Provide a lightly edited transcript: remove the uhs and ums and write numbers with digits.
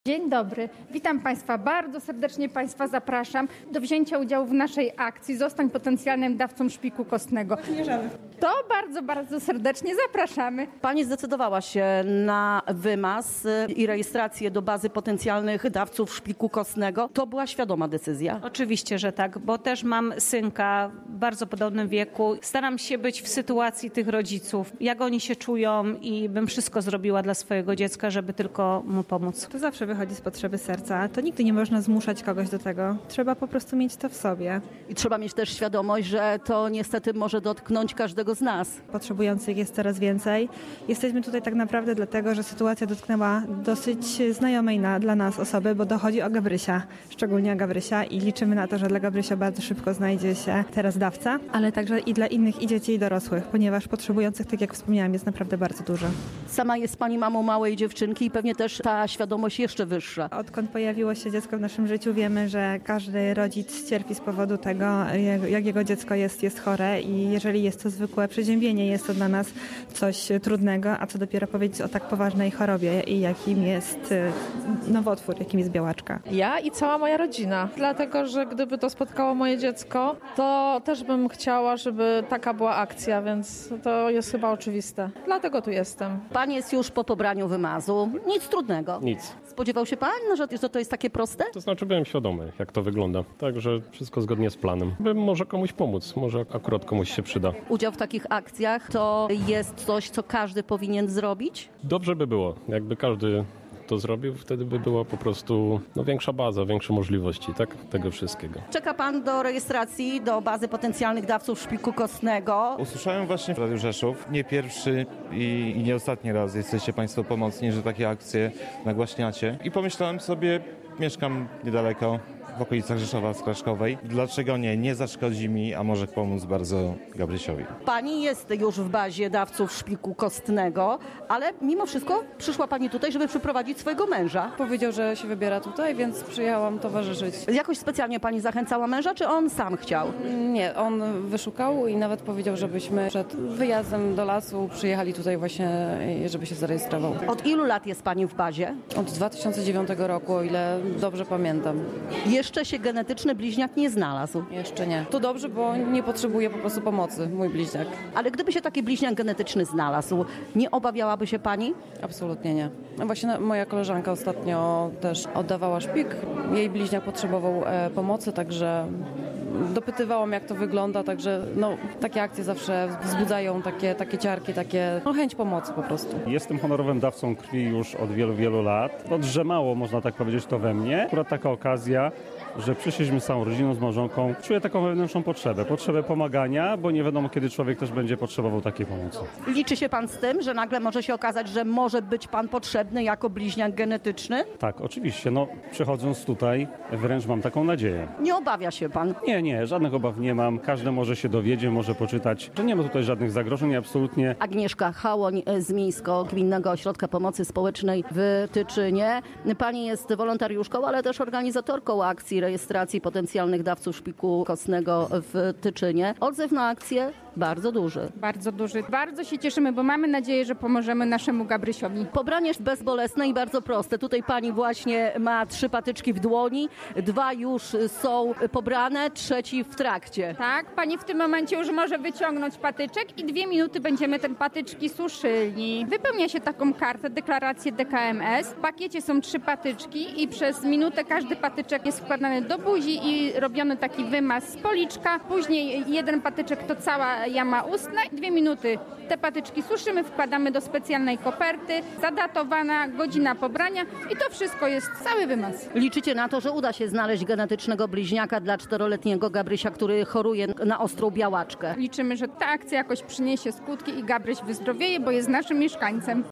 Dzień dobry, witam Państwa, bardzo serdecznie Państwa zapraszam do wzięcia udziału w naszej akcji Zostań potencjalnym dawcą szpiku kostnego. To bardzo serdecznie zapraszamy. Pani zdecydowała się na wymaz i rejestrację do bazy potencjalnych dawców szpiku kostnego. To była świadoma decyzja? Oczywiście, że tak, bo też mam synka w bardzo podobnym wieku. Staram się być w sytuacji tych rodziców, jak oni się czują i bym wszystko zrobiła dla swojego dziecka, żeby tylko mu pomóc. To zawsze wychodzi z potrzeby serca. To nigdy nie można zmuszać kogoś do tego. Trzeba po prostu mieć to w sobie. I trzeba mieć też świadomość, że to niestety może dotknąć każdego z nas. Potrzebujących jest coraz więcej. Jesteśmy tutaj tak naprawdę dlatego, że sytuacja dotknęła dosyć znajomej dla nas osoby, bo dochodzi o Gabrysia, szczególnie o Gabrysia i liczymy na to, że dla Gabrysia bardzo szybko znajdzie się teraz dawca, ale także i dla innych i dzieci i dorosłych, ponieważ potrzebujących, tak jak wspomniałam, jest naprawdę bardzo dużo. Sama jest Pani mamą małej dziewczynki i pewnie też ta świadomość jeszcze wyższa. Odkąd pojawiło się dziecko w naszym życiu, wiemy, że każdy rodzic cierpi z powodu tego, jak jego dziecko jest chore i jeżeli jest to zwykłe przeziębienie, jest to dla nas coś trudnego, a co dopiero powiedzieć o tak poważnej chorobie, i jakim jest nowotwór, jakim jest białaczka. Ja i cała moja rodzina, dlatego że gdyby to spotkało moje dziecko, to też bym chciała, żeby taka była akcja, więc to jest chyba oczywiste. Dlatego tu jestem. Pan jest już po pobraniu wymazu. Nic trudnego. Nic. Spodziewał się Pan, że to jest takie proste? To znaczy byłem świadomy, jak to wygląda. Także wszystko zgodnie z planem. Bym może komuś pomóc, może akurat komuś się przyda. Udział w takich akcjach to jest coś, co każdy powinien zrobić? Dobrze by było, jakby każdy to zrobił, wtedy by była po prostu większa baza, większe możliwości, tak? Tego wszystkiego. Czeka Pan do rejestracji do bazy potencjalnych dawców szpiku kostnego. Usłyszałem właśnie w Radiu Rzeszów, nie pierwszy i nie ostatni raz jesteście Państwo pomocni, że takie akcje nagłaśniacie. I pomyślałem sobie, mieszkam niedaleko, w okolicach Rzeszowa Straszkowej. Dlaczego nie? Nie zaszkodzi mi, a może pomóc bardzo Gabrysiowi. Pani jest już w bazie dawców szpiku kostnego, ale mimo wszystko przyszła Pani tutaj, żeby przyprowadzić swojego męża. Powiedział, że się wybiera tutaj, więc przyjechałam towarzyszyć. Jakoś specjalnie Pani zachęcała męża, czy on sam chciał? Nie, on wyszukał i nawet powiedział, żebyśmy przed wyjazdem do lasu przyjechali tutaj właśnie, żeby się zarejestrował. Od ilu lat jest Pani w bazie? Od 2009 roku, o ile dobrze pamiętam. Jeszcze się genetyczny bliźniak nie znalazł. Jeszcze nie. To dobrze, bo nie potrzebuje po prostu pomocy, mój bliźniak. Ale gdyby się taki bliźniak genetyczny znalazł, nie obawiałaby się Pani? Absolutnie nie. No właśnie moja koleżanka ostatnio też oddawała szpik. Jej bliźniak potrzebował pomocy, także dopytywałam, jak to wygląda, także takie akcje zawsze wzbudzają takie ciarki, chęć pomocy po prostu. Jestem honorowym dawcą krwi już od wielu lat. Odrzemało, można tak powiedzieć, to we mnie. Akurat taka okazja, że przyszliśmy z całą rodziną, z małżonką. Czuję taką wewnętrzną potrzebę pomagania, bo nie wiadomo, kiedy człowiek też będzie potrzebował takiej pomocy. Liczy się Pan z tym, że nagle może się okazać, że może być Pan potrzebny jako bliźniak genetyczny? Tak, oczywiście. Przychodząc tutaj, wręcz mam taką nadzieję. Nie obawia się Pan? Nie, żadnych obaw nie mam. Każdy może się dowiedzieć, może poczytać, że nie ma tutaj żadnych zagrożeń, absolutnie. Agnieszka Chałoń z Miejsko-Gminnego Ośrodka Pomocy Społecznej w Tyczynie. Pani jest wolontariuszką, ale też organizatorką akcji rejestracji potencjalnych dawców szpiku kostnego w Tyczynie. Odzew na akcję bardzo duży. Bardzo duży. Bardzo się cieszymy, bo mamy nadzieję, że pomożemy naszemu Gabrysiowi. Pobranie jest bezbolesne i bardzo proste. Tutaj Pani właśnie ma 3 patyczki w dłoni, 2 już są pobrane, 3 w trakcie. Tak, Pani w tym momencie już może wyciągnąć patyczek i 2 minuty będziemy te patyczki suszyli. Wypełnia się taką kartę, deklarację DKMS. W pakiecie są 3 patyczki i przez minutę każdy patyczek jest wkładany do buzi i robiony taki wymaz z policzka. Później 1 patyczek to cała jama ustna i 2 minuty te patyczki suszymy, wkładamy do specjalnej koperty, zadatowana godzina pobrania i to wszystko jest cały wymaz. Liczycie na to, że uda się znaleźć genetycznego bliźniaka dla 4-letniego Gabrysia, który choruje na ostrą białaczkę? Liczymy, że ta akcja jakoś przyniesie skutki i Gabryś wyzdrowieje, bo jest naszym mieszkańcem.